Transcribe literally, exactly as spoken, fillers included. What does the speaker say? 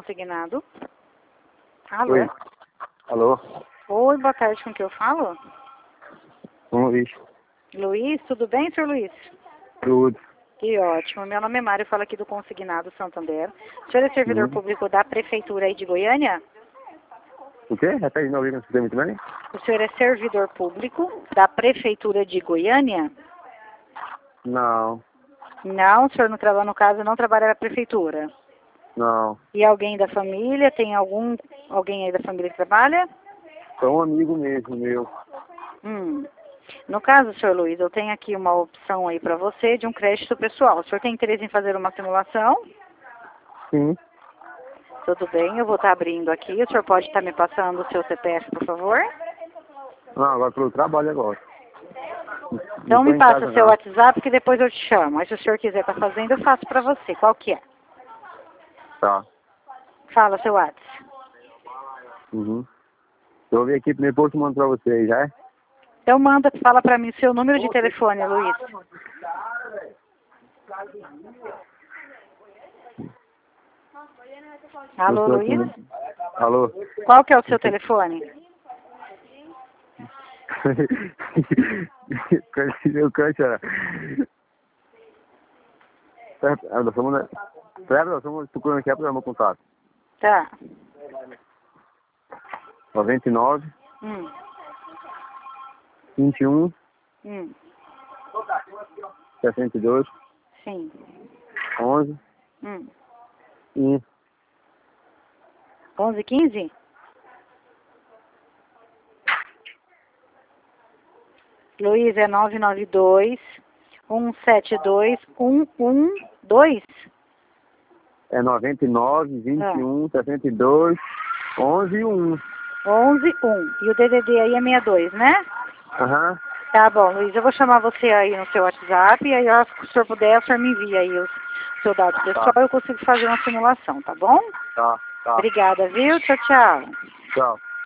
consignado. Alô? Oi. Alô? Oi, boa tarde, com quem eu falo? Vamos ver. Luiz, tudo bem, senhor Luiz? Tudo. Que ótimo. Meu nome é Mário, eu falo aqui do Consignado Santander. O senhor é servidor Uhum. público da Prefeitura aí de Goiânia? O quê? Repete de novo aí, não sei muito bem. O senhor é servidor público da Prefeitura de Goiânia? Não, Não, o senhor não trabalha, no caso, não trabalha na Prefeitura. não. E alguém da família? Tem algum alguém aí da família que trabalha? Sou um amigo mesmo, meu. Hum. No caso, senhor Luiz, eu tenho aqui uma opção aí para você de um crédito pessoal. O senhor tem interesse em fazer uma simulação? Sim. Tudo bem, eu vou estar abrindo aqui. O senhor pode estar me passando o seu C P F, por favor? Não, agora pelo trabalho agora. Então Não tô me em passa casa, o seu não. WhatsApp que depois eu te chamo. Aí se o senhor quiser estar fazendo, eu faço para você. Qual que é? Tá. Fala seu WhatsApp. Uhum. Eu vou ver aqui primeiro posto e mando pra você aí, já é? Então manda, fala para mim seu número de telefone, Luiz. Alô, Eu tô aqui Luiz? no- Alô? Qual que é o seu telefone? Eu canto, ó. Pera, nós somos... na- Pera, nós estamos procurando aqui para o meu contato. Tá. noventa e nove, Hum. vinte e um, Hum. sessenta e dois, Sim. onze Hum. e onze, quinze? Luiz é nove nove dois, um sete dois, um um dois? é noventa e nove, vinte Ah. e um, sessenta e dois, onze e um. onze, um. E o D D D aí é sessenta e dois, né? Aham. Tá bom, Luiz, eu vou chamar você aí no seu WhatsApp e aí, ó, se o senhor puder, o senhor me envia aí o seu dado pessoal, eu consigo fazer uma simulação, tá bom? Tá, tá. Obrigada, viu? Tchau, tchau. Tchau.